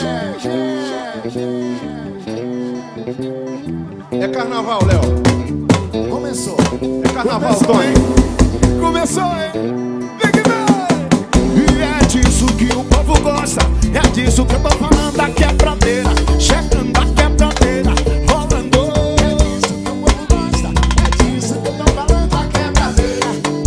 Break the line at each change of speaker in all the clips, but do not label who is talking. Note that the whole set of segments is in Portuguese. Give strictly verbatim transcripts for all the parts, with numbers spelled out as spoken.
É carnaval, Léo.
Começou.
É carnaval,
Começou,
Tony.
hein? Começou, hein? Vem que vem! E é disso que o povo gosta. É disso que eu tô falando, da quebradeira. Chegando a quebradeira, rolando. É disso que o povo gosta. É disso que eu tô falando, da quebradeira.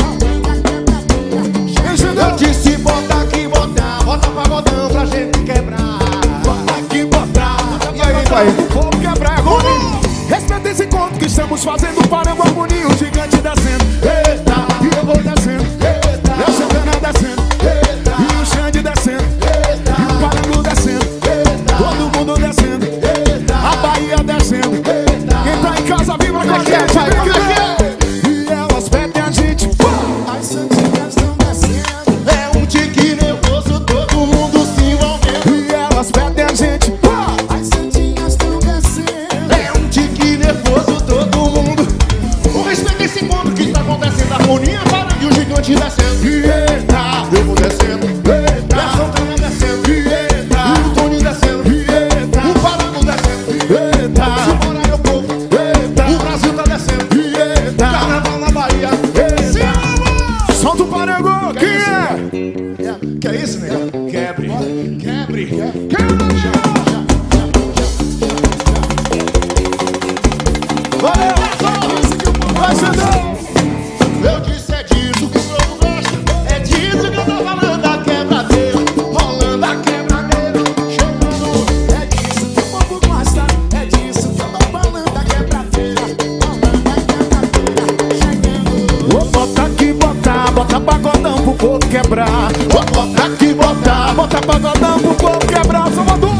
Eu disse bota aqui, botar, bota pagodão pra gente quebrar.
Bota aqui, botar.
E aí, pai?
O povo quebrar é ruim. Respeita esse encontro que estamos fazendo para o harmonia, o gigante descendo. Eita, e eu vou descendo. Eita, e a Santana descendo. Eita, e o Xande descendo. Eita, e o Parangu descendo. Eita, todo mundo descendo. Eita, a Bahia descendo. Eita, quem tá em casa vibra com a gente.
Vai, como é que é?
E elas pedem a gente. As santinhas estão descendo.
É um tique nervoso, todo mundo se envolvendo.
E elas pedem a gente. As santinhas estão descendo.
É um tique nervoso, todo mundo. O respeito esse encontro que está acontecendo. A harmonia para e o gigante descendo. Eita, eu vou descendo. Eita, a Santana descendo. Eita, o Tony descendo. Eita, o Parangu descendo.
Eita,
Simbora, meu povo.
eita,
O Brasil tá descendo.
eita.
Carnaval na Bahia. Eita.
Solta o Parangu, quem é?
Que é isso, negão?
Quebre.
Quebre.
Valeu!